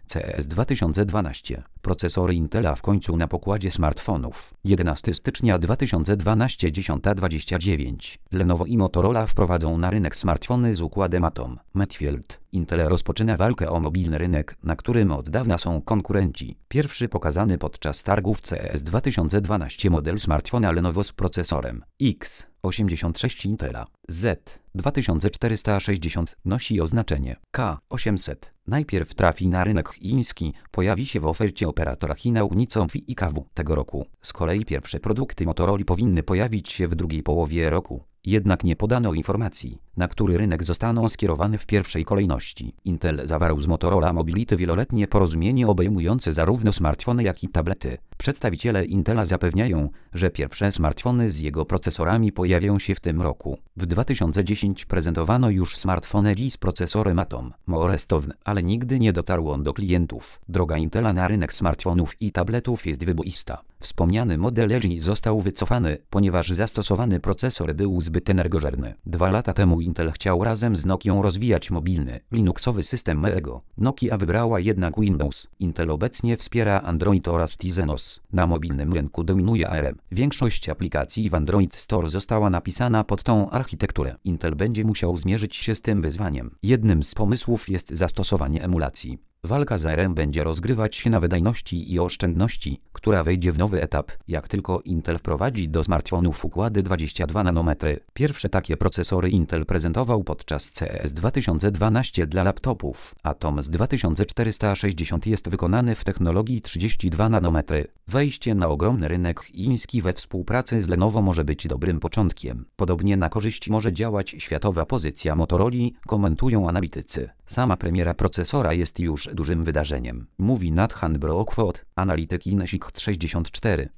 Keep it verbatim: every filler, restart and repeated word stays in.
C E S dwa tysiące dwanaście. Procesory Intela w końcu na pokładzie smartfonów. jedenastego stycznia dwa tysiące dwunastego dziesiąta dwadzieścia dziewięć. Lenovo i Motorola wprowadzą na rynek smartfony z układem Atom. Medfield. Intel rozpoczyna walkę o mobilny rynek, na którym od dawna są konkurenci. Pierwszy pokazany podczas targów C E S dwa tysiące dwanaście model smartfona Lenovo z procesorem X osiemdziesiąt sześć Intela Z dwa tysiące czterysta sześćdziesiąt nosi oznaczenie K osiemset. Najpierw trafi na rynek chiński, pojawi się w ofercie operatora China Unicom i K W tego roku. Z kolei pierwsze produkty Motorola powinny pojawić się w drugiej połowie roku. Jednak nie podano informacji, na który rynek zostaną skierowane w pierwszej kolejności. Intel zawarł z Motorola Mobility wieloletnie porozumienie obejmujące zarówno smartfony, jak i tablety. Przedstawiciele Intela zapewniają, że pierwsze smartfony z jego procesorami pojawią się w tym roku. W dwa tysiące dziesiątym prezentowano już smartfony z procesorem Atom, Morestowne, ale nigdy nie dotarł on do klientów. Droga Intela na rynek smartfonów i tabletów jest wyboista. Wspomniany model Edge został wycofany, ponieważ zastosowany procesor był zbyt energożerny. Dwa lata temu Intel chciał razem z Nokią rozwijać mobilny, linuxowy system Mego. Nokia wybrała jednak Windows. Intel obecnie wspiera Android oraz Tizenos. Na mobilnym rynku dominuje A R M. Większość aplikacji w Android Store została napisana pod tą architekturę. Intel będzie musiał zmierzyć się z tym wyzwaniem. Jednym z pomysłów jest zastosowanie emulacji. Walka z A R M będzie rozgrywać się na wydajności i oszczędności, która wejdzie w nowy etap, jak tylko Intel wprowadzi do smartfonów układy dwadzieścia dwa nanometry. Pierwsze takie procesory Intel prezentował podczas C E S dwa tysiące dwanaście dla laptopów. Atom z dwa tysiące czterysta sześćdziesiąt jest wykonany w technologii trzydzieści dwa nanometry. Wejście na ogromny rynek chiński we współpracy z Lenovo może być dobrym początkiem. Podobnie na korzyść może działać światowa pozycja Motorola, komentują analitycy. Sama premiera procesora jest już dużym wydarzeniem, mówi Nathan Brookwood, analityk InSight sześćdziesiąt cztery.